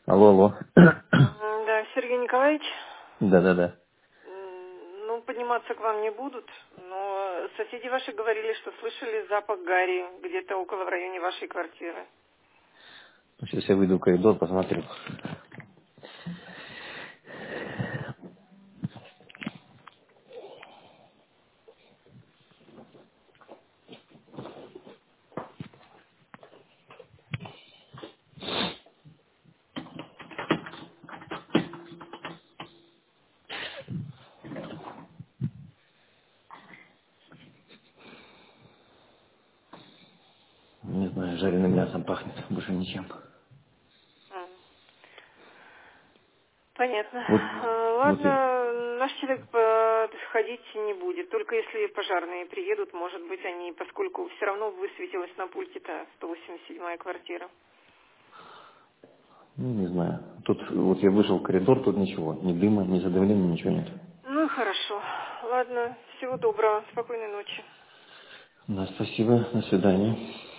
Алло, алло. Да, Сергей Николаевич, Да-да-да. ну, подниматься к вам не будут, но соседи ваши говорили, что слышали запах гари где-то около в районе вашей квартиры. Сейчас я выйду в коридор, посмотрю. Не знаю, жареным мясом пахнет, больше ничем. М, Понятно. Вот, вот я... Ладно, наш человек ходить не будет, только если пожарные приедут, может быть, они, поскольку все равно высветилась на пульте-то 187-я квартира. Ну, не знаю. Тут вот я вышел в коридор, тут ничего. Ни дыма, ни задымления, ничего нет. Ну, хорошо. Ладно, всего доброго, спокойной ночи. Да, спасибо, до свидания.